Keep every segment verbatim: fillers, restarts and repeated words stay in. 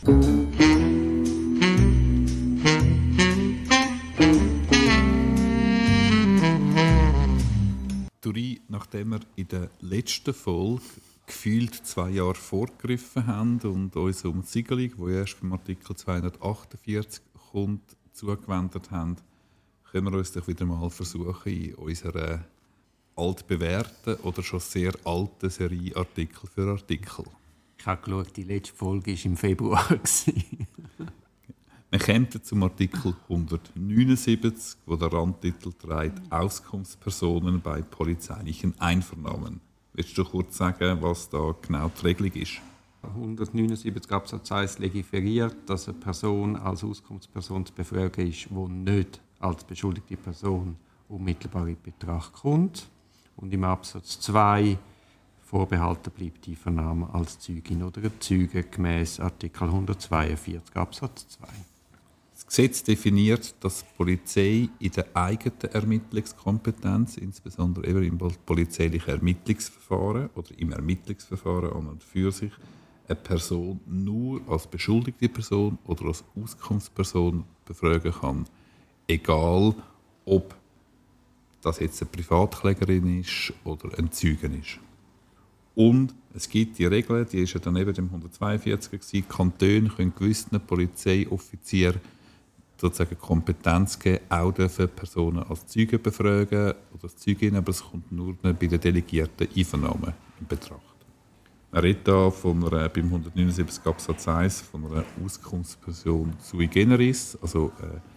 Duri, nachdem wir in der letzten Folge gefühlt zwei Jahre vorgegriffen haben und uns um die Siegelung, die erst beim Artikel zweihundertachtundvierzig kommt, zugewendet haben, können wir uns doch wieder mal versuchen, in unserer altbewährten oder schon sehr alten Serie Artikel für Artikel. Ich habe geschaut, die letzte Folge war im Februar. Wir kommen zum Artikel hundertneunundsiebzig, wo der Randtitel trägt «Auskunftspersonen bei polizeilichen Einvernahmen». Willst du kurz sagen, was da genau die Regelung ist? hundertneunundsiebzig Absatz eins legiferiert, dass eine Person als Auskunftsperson zu befragen ist, die nicht als beschuldigte Person unmittelbar in Betracht kommt. Und im Absatz zwei vorbehalten bleibt die Vernahme als Zeugin oder ein Zeuge gemäss Artikel hundertzweiundvierzig Absatz zwei. Das Gesetz definiert, dass die Polizei in der eigenen Ermittlungskompetenz, insbesondere eben im polizeilichen Ermittlungsverfahren oder im Ermittlungsverfahren an und für sich, eine Person nur als beschuldigte Person oder als Auskunftsperson befragen kann. Egal, ob das jetzt eine Privatklägerin ist oder ein Zeuge ist. Und es gibt die Regel, die ist ja dann eben im hundertzweiundvierzig gewesen, Kantone können gewissen Polizeioffizieren sozusagen Kompetenz geben, auch dürfen Personen als Zeugen befragen oder als Zeugin, aber es kommt nur bei den delegierten Einvernahmen in Betracht. Man redet hier von einer, beim hundertneunundsiebzig Absatz eins von einer Auskunftsperson sui generis, also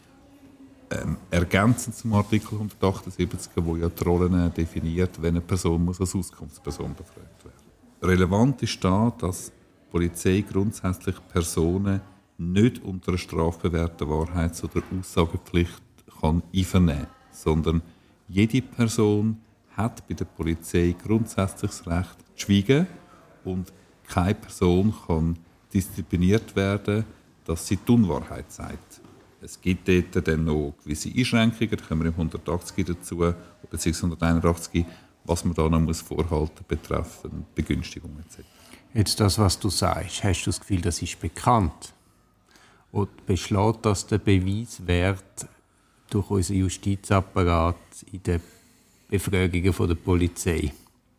äh, ähm, ergänzend zum Artikel hundertachtundsiebzig, wo ja die Rollen definiert, wenn eine Person muss als Auskunftsperson befragt werden. Relevant ist da, dass die Polizei grundsätzlich Personen nicht unter einer strafbewährten Wahrheits- oder Aussagepflicht kann einvernehmen kann, sondern jede Person hat bei der Polizei grundsätzlich das Recht zu schweigen und keine Person kann diszipliniert werden, dass sie die Unwahrheit sagt. Es gibt dort dann noch gewisse Einschränkungen, da kommen wir im hundertachtzig dazu, beziehungsweise hunderteinundachtzig, was man da noch muss vorhalten betreffend Begünstigung et cetera. Jetzt das, was du sagst, hast du das Gefühl, das ist bekannt? Oder beschlägt das den Beweiswert durch unseren Justizapparat in den Befragungen von der Polizei?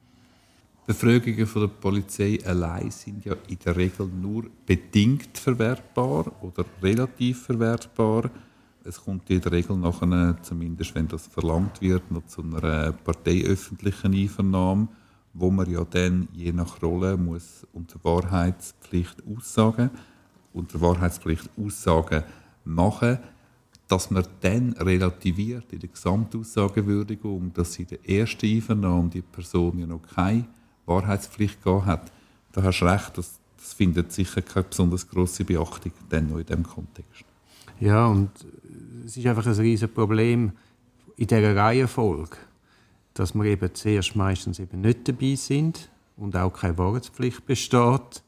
Befragungen von der Polizei allein sind ja in der Regel nur bedingt verwertbar oder relativ verwertbar. Es kommt in der Regel nachher, zumindest wenn das verlangt wird, noch zu einer parteiöffentlichen Einvernahme, wo man ja dann je nach Rolle muss unter Wahrheitspflicht aussagen, unter Wahrheitspflicht Aussagen machen, dass man dann relativiert in der Gesamtaussagewürdigung, dass in der ersten Einvernahme die Person ja noch keine Wahrheitspflicht gehabt hat. Da hast du recht, das, das findet sicher keine besonders grosse Beachtung dann noch in diesem Kontext. Ja, und es ist einfach ein riesiges Problem in dieser Reihenfolge, dass wir eben zuerst meistens eben nicht dabei sind und auch keine Wahrheitspflicht besteht.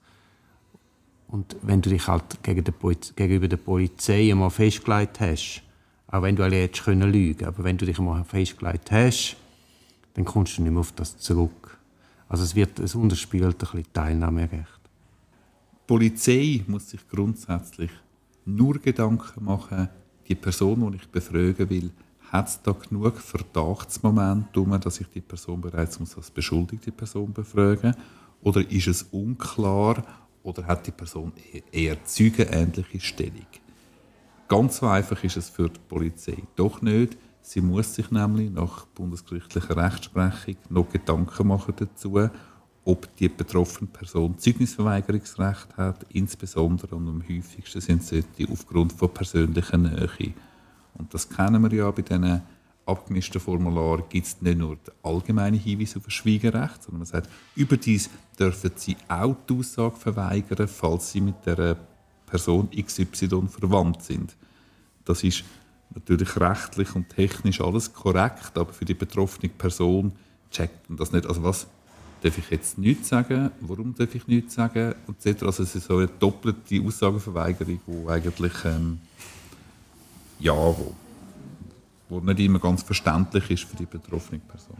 Und wenn du dich halt gegen die Poliz- gegenüber der Polizei einmal festgelegt hast, auch wenn du alle hättest können lügen, aber wenn du dich einmal festgelegt hast, dann kommst du nicht mehr auf das zurück. Also es wird, es unterspielt ein bisschen Teilnahmerecht. Die Polizei muss sich grundsätzlich nur Gedanken machen, die Person, die ich befragen will, hat es da genug Verdachtsmomente, dass ich die Person bereits als beschuldigte Person befragen muss? Oder ist es unklar oder hat die Person eher zeugenähnliche Stellung? Ganz so einfach ist es für die Polizei doch nicht. Sie muss sich nämlich nach bundesgerichtlicher Rechtsprechung noch Gedanken machen dazu, ob die betroffene Person Zeugnisverweigerungsrecht hat, insbesondere und am häufigsten sind solche aufgrund von persönlicher Nähe. Und das kennen wir ja bei diesen abgemischten Formularen, gibt es nicht nur den allgemeinen Hinweis auf ein Schweigerecht, sondern man sagt, überdies dürfen Sie auch die Aussage verweigern, falls Sie mit der Person X Y verwandt sind. Das ist natürlich rechtlich und technisch alles korrekt, aber für die betroffene Person checkt man das nicht. Also was darf ich jetzt nichts sagen? Warum darf ich nichts sagen? et cetera. Also es ist so eine doppelte Aussageverweigerung, die eigentlich ähm, ja, wo, wo nicht immer ganz verständlich ist für die betroffene Person.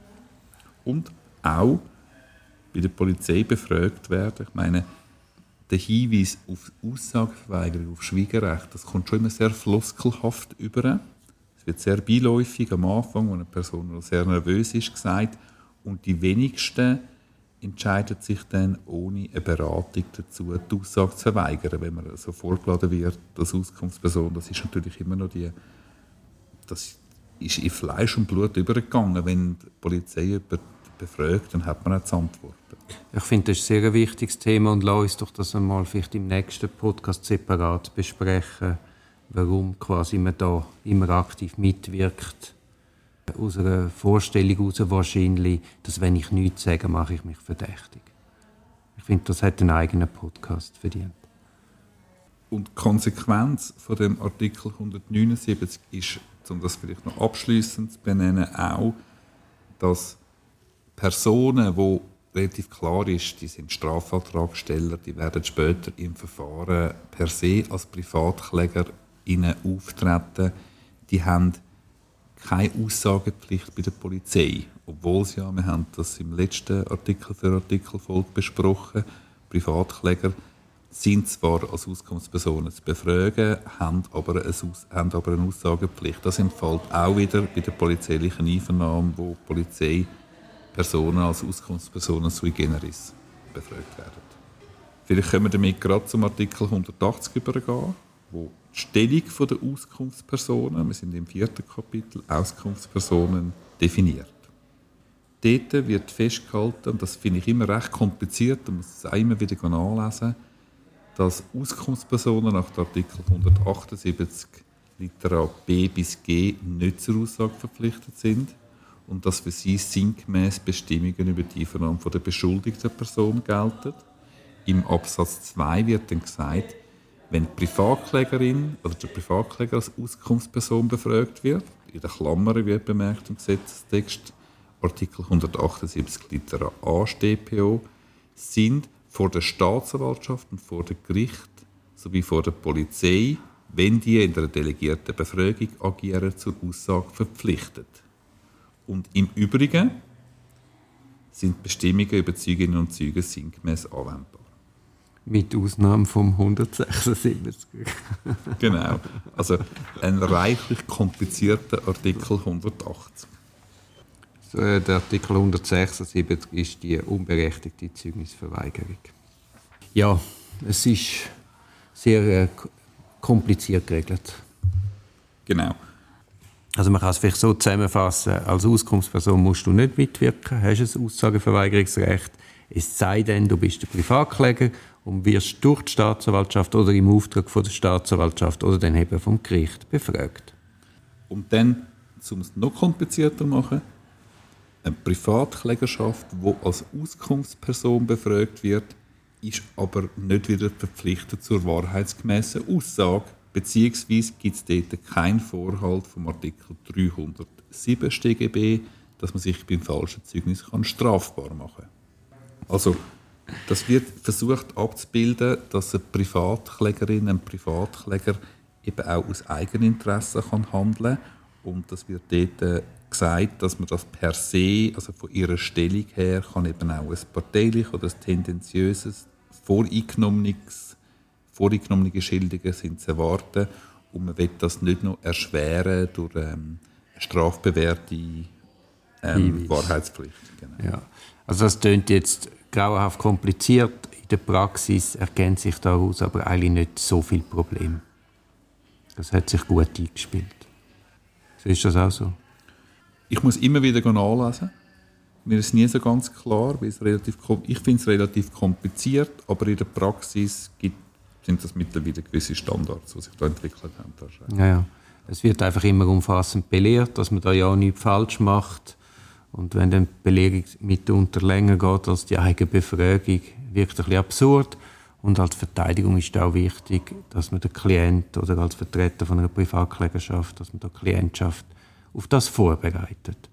Und auch bei der Polizei befragt werden. Ich meine, der Hinweis auf Aussageverweigerung, auf Schweigerecht, das kommt schon immer sehr floskelhaft über. Es wird sehr beiläufig am Anfang, wenn eine Person sehr nervös ist, gesagt. Und die wenigsten entscheiden sich dann ohne eine Beratung dazu, die Aussage zu verweigern, wenn man so vorgeladen wird als Auskunftsperson. Das ist natürlich immer noch die, das ist in Fleisch und Blut übergegangen. Wenn die Polizei jemanden befragt, dann hat man auch zu antworten. Ich finde, das ist ein sehr wichtiges Thema und lass uns doch das einmal vielleicht im nächsten Podcast separat besprechen, warum quasi man da immer aktiv mitwirkt. Aus einer Vorstellung heraus wahrscheinlich, dass wenn ich nichts sage, mache ich mich verdächtig. Ich finde, das hat einen eigenen Podcast verdient. Und die Konsequenz von dem Artikel hundertneunundsiebzig ist, um das vielleicht noch abschliessend zu benennen, auch, dass Personen, die relativ klar ist, die sind Strafantragsteller, die werden später im Verfahren per se als Privatkläger auftreten, die haben keine Aussagepflicht bei der Polizei. Obwohl sie ja, wir haben das im letzten Artikel für Artikelfolge besprochen, Privatkläger sind zwar als Auskunftspersonen zu befragen, haben aber, eine, haben aber eine Aussagepflicht. Das entfällt auch wieder bei der polizeilichen Einvernahme, wo die Polizei Personen als Auskunftspersonen sui generis befragt werden. Vielleicht können wir damit gerade zum Artikel hundertachtzig übergehen, wo die Stellung der Auskunftspersonen, wir sind im vierten Kapitel, Auskunftspersonen definiert. Dort wird festgehalten, und das finde ich immer recht kompliziert, da muss es auch immer wieder nachlesen, dass Auskunftspersonen nach Artikel hundertachtundsiebzig Litera B bis G nicht zur Aussage verpflichtet sind und dass für sie sinngemäß Bestimmungen über die Einvernahme der beschuldigten Person gelten. Im Absatz zwei wird dann gesagt, wenn die Privatklägerin oder der Privatkläger als Auskunftsperson befragt wird, in den Klammern wird bemerkt im Gesetzestext, Artikel hundertachtundsiebzig Litera A S t P O, sind vor der Staatsanwaltschaft und vor dem Gericht sowie vor der Polizei, wenn die in der delegierten Befragung agieren, zur Aussage verpflichtet. Und im Übrigen sind Bestimmungen über Zeuginnen und Zeugen sinngemäß anwendbar. Mit Ausnahme vom hundertsechsundsiebzig. Genau. Also ein reichlich komplizierter Artikel hundertachtzig. So, der Artikel hundertsechsundsiebzig ist die unberechtigte Zeugnisverweigerung. Ja, es ist sehr äh, kompliziert geregelt. Genau. Also man kann es vielleicht so zusammenfassen, als Auskunftsperson musst du nicht mitwirken, hast ein Aussageverweigerungsrecht, es sei denn, du bist der Privatkläger und wirst durch die Staatsanwaltschaft oder im Auftrag von der Staatsanwaltschaft oder dann eben vom Gericht befragt. Und dann, um es noch komplizierter zu machen, eine Privatklägerschaft, die als Auskunftsperson befragt wird, ist aber nicht wieder verpflichtet zur wahrheitsgemäßen Aussage, beziehungsweise gibt es dort keinen Vorhalt vom Artikel dreihundertsieben S t G B, dass man sich beim falschen Zeugnis kann strafbar machen kann. Also, das wird versucht abzubilden, dass eine Privatklägerin, ein Privatkläger eben auch aus Eigeninteresse kann handeln kann. Und das wird dort gesagt, dass man das per se, also von ihrer Stellung her, kann eben auch ein parteilich oder ein tendenziöses, voreingenommenes, voreingenommene Schilderungen sind zu erwarten. Und man will das nicht noch erschweren durch ähm, strafbewährte ähm, Wahrheitspflicht. Genau. Ja. Also das klingt jetzt grauenhaft kompliziert. In der Praxis erkennt sich daraus aber eigentlich nicht so viel Problem. Das hat sich gut eingespielt. So ist das auch so? Ich muss immer wieder nachlesen. Mir ist nie so ganz klar, weil es relativ, ich finde es relativ kompliziert, aber in der Praxis gibt, sind das mittlerweile gewisse Standards, die sich da entwickelt haben. Ja, ja. Es wird einfach immer umfassend belehrt, dass man da ja nichts falsch macht. Und wenn dann die Belehrung mitunter länger geht als die eigene Befragung, wirkt es ein bisschen absurd. Und als Verteidigung ist es auch wichtig, dass man den Klient oder als Vertreter von einer Privatklägerschaft, dass man die Klientschaft auf das vorbereitet.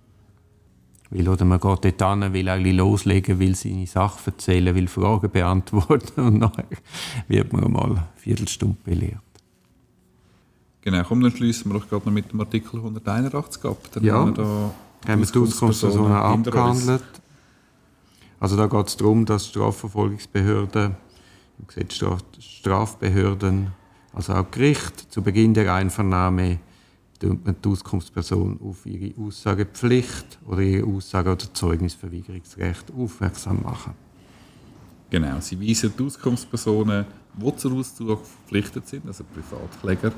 Weil, oder man geht dort hin, will eigentlich loslegen, will seine Sache erzählen, will Fragen beantworten und nachher wird man mal eine Viertelstunde belehrt. Genau, komm, dann schließen wir doch gerade noch mit dem Artikel hunderteinundachtzig ab. Dann ja, haben wir, da haben wir die Auskunftspersonen abgehandelt. Also da geht es darum, dass Strafverfolgungsbehörden Man sieht Straf- Strafbehörden, also auch Gericht, zu Beginn der Einvernahme tut man die Auskunftsperson auf ihre Aussagepflicht oder ihre Aussage- oder Zeugnisverweigerungsrecht aufmerksam machen. Genau, sie weisen die Auskunftspersonen, die zur Aussage verpflichtet sind, also Privatkläger,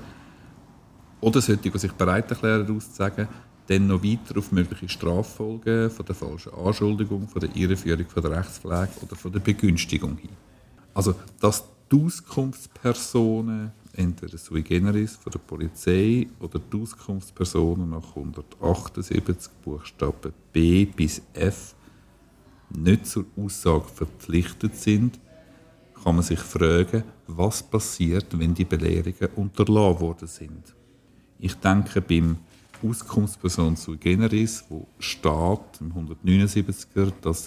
oder solche, die sich bereit erklären, auszusagen, dann noch weiter auf mögliche Straffolgen von der falschen Anschuldigung, von der Irreführung von der Rechtspflege oder von der Begünstigung hin. Also, dass die Auskunftspersonen entweder sui generis von der Polizei oder die Auskunftspersonen nach hundertachtundsiebzig Buchstaben B bis F nicht zur Aussage verpflichtet sind, kann man sich fragen, was passiert, wenn die Belehrungen unterlassen worden sind. Ich denke, beim Auskunftsperson sui generis, wo steht im hundertneunundsiebziger, dass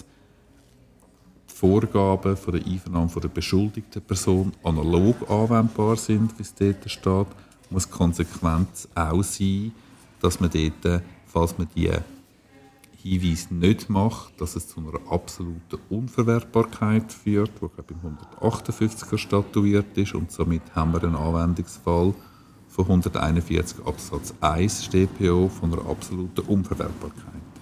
die Vorgaben von der Einvernahme von der beschuldigten Person analog anwendbar sind, wie es dort steht, muss die Konsequenz auch sein, dass man dort, falls man die Hinweise nicht macht, dass es zu einer absoluten Unverwertbarkeit führt, die glaube ich im hundertachtundfünfziger statuiert ist, und somit haben wir einen Anwendungsfall von hunderteinundvierzig Absatz eins S t P O von einer absoluten Unverwertbarkeit.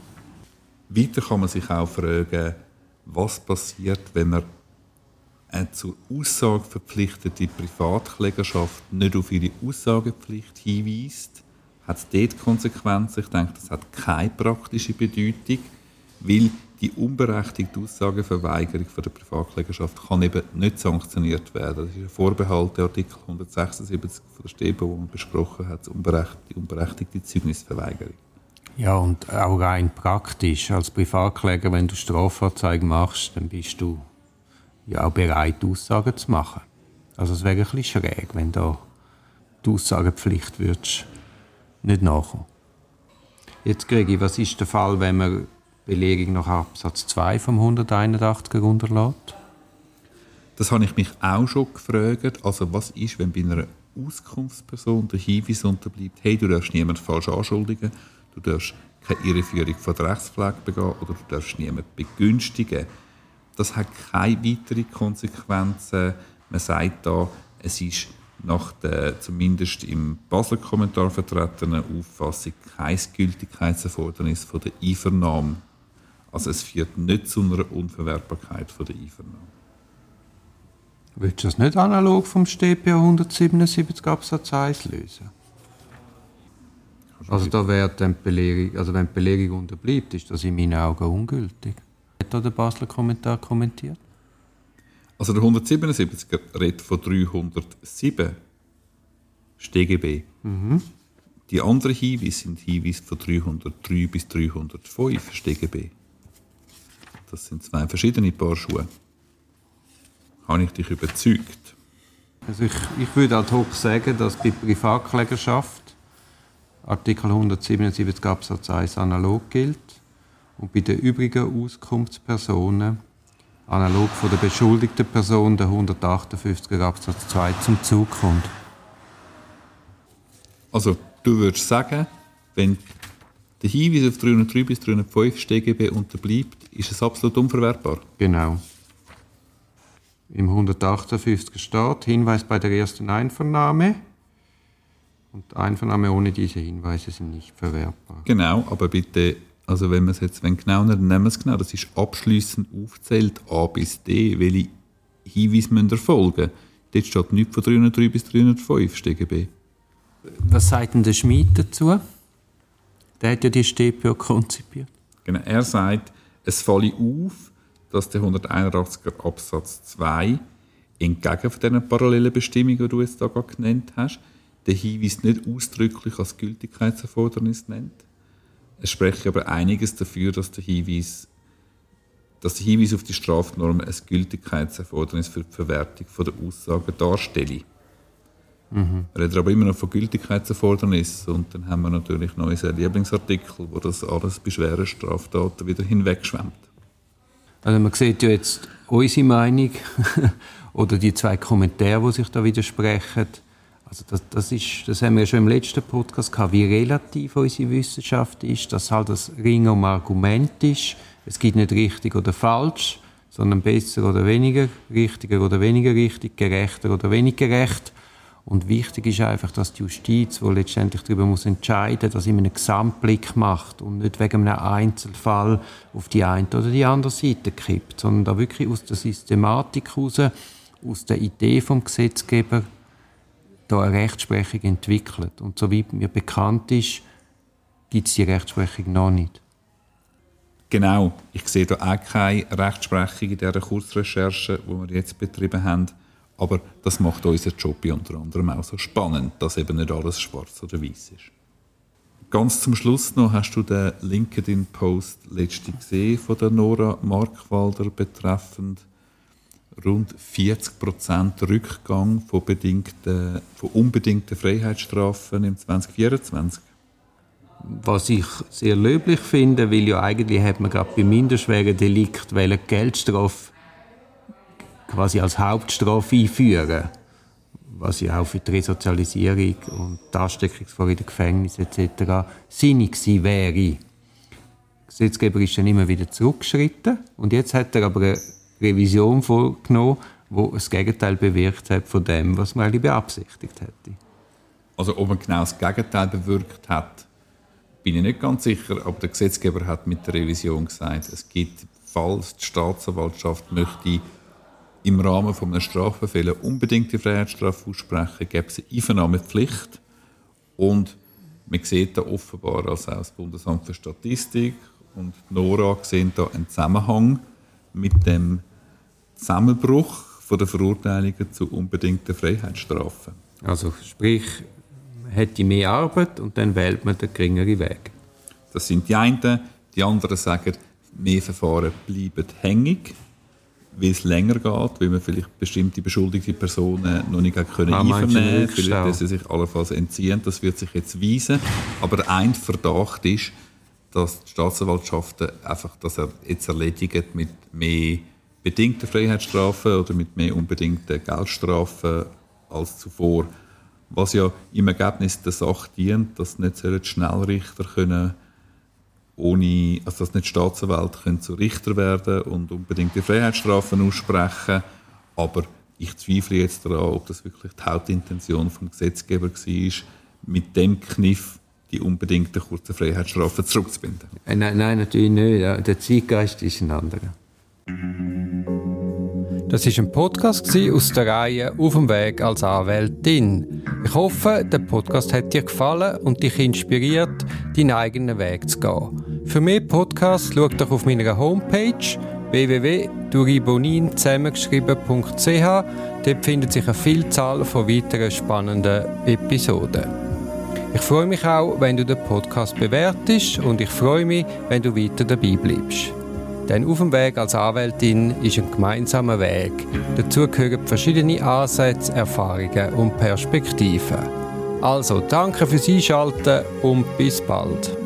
Weiter kann man sich auch fragen, was passiert, wenn man eine zur Aussage verpflichtete Privatklägerschaft nicht auf ihre Aussagepflicht hinweist. Hat es dort Konsequenzen? Ich denke, das hat keine praktische Bedeutung, weil die unberechtigte Aussageverweigerung von der Privatklägerschaft kann eben nicht sanktioniert werden. Das ist ein Vorbehalt der Artikel hundertsechsundsiebzig von der S t B O, wo man besprochen hat, die unberechtigte, unberechtigte Zeugnisverweigerung. Ja, und auch rein praktisch. Als Privatkläger, wenn du Strafanzeige machst, dann bist du ja auch bereit, Aussagen zu machen. Also es wäre ein bisschen schräg, wenn da die Aussagepflicht würdest nicht nachkommen. Jetzt kriege ich, was ist der Fall, wenn man Belehrung nach Absatz zwei vom hunderteinundachtziger unterlässt? Das habe ich mich auch schon gefragt. Also was ist, wenn bei einer Auskunftsperson der Hinweis unterbleibt, hey, du darfst niemanden falsch anschuldigen, du darfst keine Irreführung von der Rechtspflege begehen oder du darfst niemanden begünstigen. Das hat keine weiteren Konsequenzen. Man sagt da, es ist nach der zumindest im Basler Kommentar vertretenen Auffassung kein Gültigkeitserfordernis von der Einvernahme. Also es führt nicht zu einer Unverwertbarkeit von der Einvernahme. Willst du das nicht analog vom S t P O hundertsiebenundsiebzig Absatz eins lösen? Also, da wäre die Belehrung, also wenn die Belehrung unterbleibt, ist das in meinen Augen ungültig. Hat da der Basler Kommentar kommentiert? Also der hundertsiebenundsiebziger redet von dreihundertsieben S t G B. Mhm. Die anderen Hinweise sind Hinweise von dreihundertdrei bis dreihundertfünf S t G B. Das sind zwei verschiedene Paar Schuhe. Habe ich dich überzeugt? Also ich, ich würde ad hoc sagen, dass bei Privatklägerschaft Artikel hundertsiebenundsiebzig Absatz eins analog gilt und bei den übrigen Auskunftspersonen analog von der beschuldigten Person der hundertachtundfünfziger Absatz zwei zum Zug kommt. Also du würdest sagen, wenn der Hinweis auf dreihundertdrei bis dreihundertfünf S t G B unterbleibt, ist es absolut unverwertbar? Genau. Im hundertachtundfünfzig steht Hinweis bei der ersten Einvernahme. Und Einvernahme ohne diese Hinweise sind nicht verwertbar. Genau, aber bitte, also wenn wir es jetzt wenn genau nehmen, nehmen wir es genau. Das ist abschliessend aufgezählt A bis D, welche Hinweise müssen erfolgen. Dort steht nichts von dreihundertdrei bis dreihundertfünf S t G B. Was sagt denn der Schmid dazu? Der hat ja die S t P O konzipiert. Genau, er sagt, es falle auf, dass der hunderteinundachtziger Absatz zwei entgegen von diesen parallelen Bestimmungen, die du jetzt da gerade genannt hast, den Hinweis nicht ausdrücklich als Gültigkeitserfordernis nennt. Es spricht aber einiges dafür, dass der Hinweis, dass der Hinweis auf die Strafnorm ein Gültigkeitserfordernis für die Verwertung der Aussagen darstelle. Mhm. Wir reden aber immer noch von Gültigkeitserfordernis und dann haben wir natürlich noch unseren Lieblingsartikel, wo das alles bei schweren Straftaten wieder hinwegschwemmt. Also man sieht ja jetzt unsere Meinung oder die zwei Kommentare, die sich da widersprechen. Also das, das, ist, das haben wir ja schon im letzten Podcast gehabt, wie relativ unsere Wissenschaft ist, dass halt das Ring um Argument ist. Es gibt nicht richtig oder falsch, sondern besser oder weniger, richtiger oder weniger richtig, gerechter oder weniger gerecht. Und wichtig ist einfach, dass die Justiz, die letztendlich darüber muss entscheiden muss, das in einem Gesamtblick macht und nicht wegen einem Einzelfall auf die eine oder die andere Seite kippt, sondern da wirklich aus der Systematik heraus, aus der Idee vom Gesetzgeber, da eine Rechtsprechung entwickelt. Und soweit mir bekannt ist, gibt es die Rechtsprechung noch nicht. Genau. Ich sehe da auch keine Rechtsprechung in dieser Kurzrecherche, die wir jetzt betrieben haben. Aber das macht unseren Job unter anderem auch so spannend, dass eben nicht alles schwarz oder weiß ist. Ganz zum Schluss noch, hast du den LinkedIn-Post letztens gesehen von der Nora Markwalder betreffend rund vierzig Prozent Rückgang von, bedingten, von unbedingten Freiheitsstrafen im zwanzig vierundzwanzig? Was ich sehr löblich finde, weil ja eigentlich hat man gerade bei minderschweren Delikten die Geldstrafe quasi als Hauptstrafe einführen, was ja auch für die Resozialisierung und die Ansteckungsgefahr in den Gefängnissen et cetera sinnig gewesen wäre. Der Gesetzgeber ist dann immer wieder zurückgeschritten und jetzt hat er aber eine Revision vorgenommen, die das Gegenteil bewirkt hat von dem, was man eigentlich beabsichtigt hätte. Also ob man genau das Gegenteil bewirkt hat, bin ich nicht ganz sicher, aber der Gesetzgeber hat mit der Revision gesagt, es gibt, falls die Staatsanwaltschaft möchte im Rahmen von einem Strafbefehl unbedingt die Freiheitsstrafe aussprechen, gäbe es eine Einvernahmepflicht. Und man sieht da offenbar, also auch das Bundesamt für Statistik und die Nora sehen da einen Zusammenhang mit dem Zusammenbruch von der Verurteilungen zu unbedingten Freiheitsstrafen. Also sprich, man hätte mehr Arbeit und dann wählt man den geringeren Weg. Das sind die einen. Die anderen sagen, mehr Verfahren bleiben hängig, weil es länger geht, weil man vielleicht bestimmte beschuldigte Personen noch nicht können ah, einvernehmen können, dass sie sich allenfalls entziehen. Das wird sich jetzt weisen. Aber ein Verdacht ist, dass die Staatsanwaltschaften einfach das jetzt erledigen mit mehr bedingten Freiheitsstrafen oder mit mehr unbedingten Geldstrafen als zuvor. Was ja im Ergebnis der Sache dient, dass nicht Schnellrichter können ohne, also dass nicht Staatsanwälte können zu Richter werden und unbedingt die Freiheitsstrafen aussprechen. Aber ich zweifle jetzt daran, ob das wirklich die Hauptintention des Gesetzgebers war, mit dem Kniff die unbedingten kurzen Freiheitsstrafen zurückzubinden. Nein, nein, natürlich nicht. Der Zeitgeist ist ein anderer. Das war ein Podcast aus der Reihe «Auf dem Weg als Anwältin». Ich hoffe, der Podcast hat dir gefallen und dich inspiriert, deinen eigenen Weg zu gehen. Für mehr Podcasts schau doch auf meiner Homepage w w w punkt duribonin zusammengeschrieben punkt c h. Dort findet sich eine Vielzahl von weiteren spannenden Episoden. Ich freue mich auch, wenn du den Podcast bewertest und ich freue mich, wenn du weiter dabei bleibst. Denn «Auf dem Weg als Anwältin» ist ein gemeinsamer Weg. Dazu gehören verschiedene Ansätze, Erfahrungen und Perspektiven. Also, danke fürs Einschalten und bis bald.